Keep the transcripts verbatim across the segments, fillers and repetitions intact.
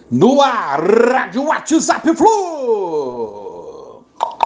No ar, Rádio WhatsApp Flu!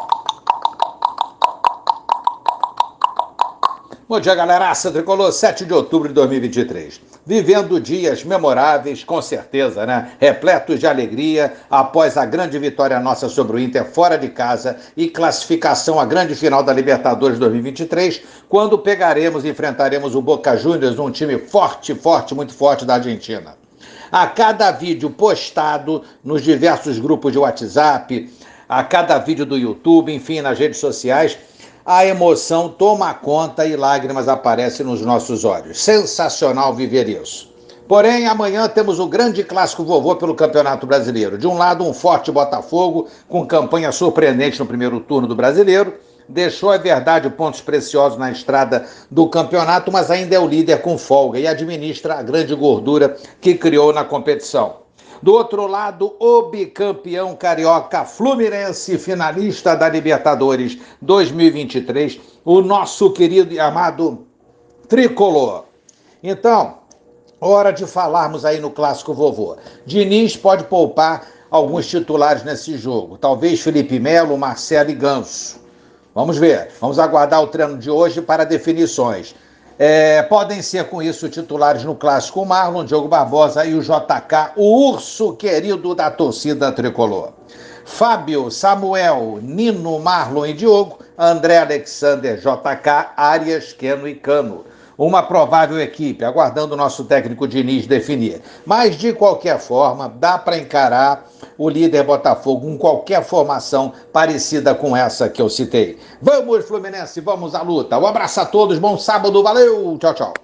Bom dia, galeraça tricolor, sete de outubro de dois mil e vinte e três. Vivendo dias memoráveis, com certeza, né? Repletos de alegria após a grande vitória nossa sobre o Inter fora de casa e classificação à grande final da Libertadores dois mil e vinte e três, quando pegaremos e enfrentaremos o Boca Juniors, um time forte, forte, muito forte da Argentina. A cada vídeo postado nos diversos grupos de WhatsApp, a cada vídeo do YouTube, enfim, nas redes sociais, a emoção toma conta e lágrimas aparecem nos nossos olhos. Sensacional viver isso. Porém, amanhã temos o grande clássico vovô pelo Campeonato Brasileiro. De um lado, um forte Botafogo, com campanha surpreendente no primeiro turno do Brasileiro. Deixou, é verdade, pontos preciosos na estrada do campeonato, mas ainda é o líder com folga e administra a grande gordura que criou na competição. Do outro lado, o bicampeão carioca Fluminense, finalista da Libertadores dois mil e vinte e três, o nosso querido e amado tricolor. Então, hora de falarmos aí no clássico vovô. Diniz pode poupar alguns titulares nesse jogo, talvez Felipe Melo, Marcelo e Ganso. Vamos ver, vamos aguardar o treino de hoje para definições. É, podem ser com isso titulares no clássico o Marlon, Diogo Barbosa e o J K, o urso querido da torcida tricolor. Fábio, Samuel, Nino, Marlon e Diogo, André, Alexander, J K, Arias, Keno e Cano. Uma provável equipe, aguardando o nosso técnico Diniz definir. Mas, de qualquer forma, dá para encarar o líder Botafogo com qualquer formação parecida com essa que eu citei. Vamos, Fluminense, vamos à luta. Um abraço a todos, bom sábado, valeu, tchau, tchau.